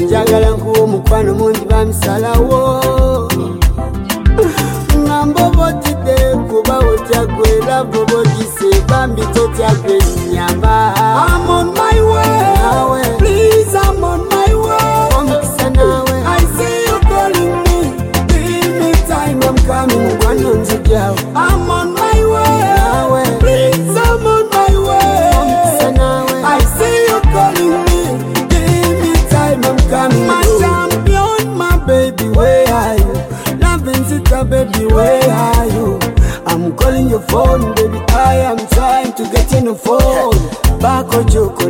njagala nkuwa mukwano mungi bamisalawo ngambobotide kuba otyagwera bobogise bambi totyagwe nyama. I'm on my way, please I'm on my way. I see you calling me, give me time, I'm coming. I'm on my way, please I'm on my way. I see you calling me, give me time, I'm coming. My champion, my baby, where are you? Loving Zita, baby, where are you? I'm calling your phone, baby, I am trying to get in the phone. Bako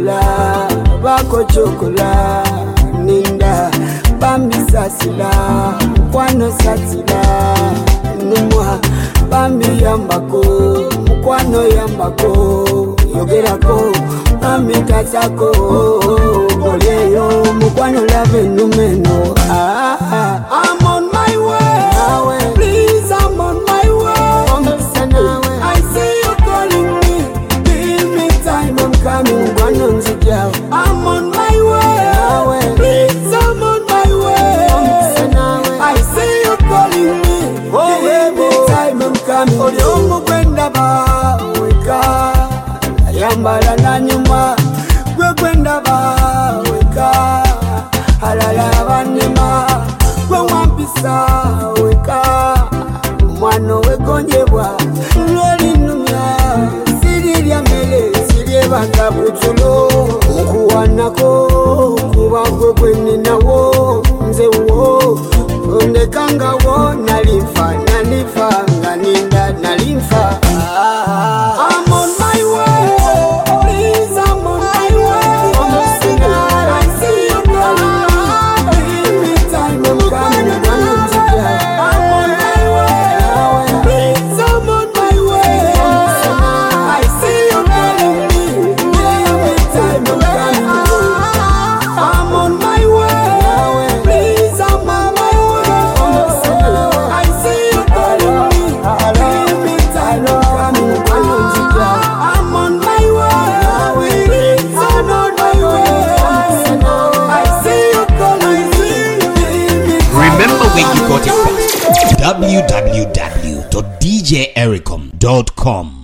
chokola, ninda, bambi sasila, kwano sasila, numwa, bambi yambako, mukwano yambako, yogerako, bambi kasako, boleyo, mukwano lave numeno. I'm on my way, please I'm on my way. I see you calling me, give me time, I'm coming. I'm on my way, please I'm on my way. I see you calling me, give me time, I'm coming. Olyomu kwenda ba weka, yambala na nyuma. Gwe kwenda ba weka, halala banema. Gwe wampisa weka, mwano wekonjebwa. Loli numya, siri lya mele, siri banga butulo. Kuwanako, kuwagwe kweni nawo, nze wo. Ondekanga wo, nalifa, nganinda, nalifa. I'm on my way, please I'm on my way. I see you calling, give me time, I'm coming. I'm on my way, please I'm on my way. I see you calling me, give me time, I'm coming. I'm on my way, please I'm on my way. I see you calling me, give me time, I'm coming. I'm on my way, please I'm on my way. I see you calling me, give me time. Remember where you got it from. www.djericom.com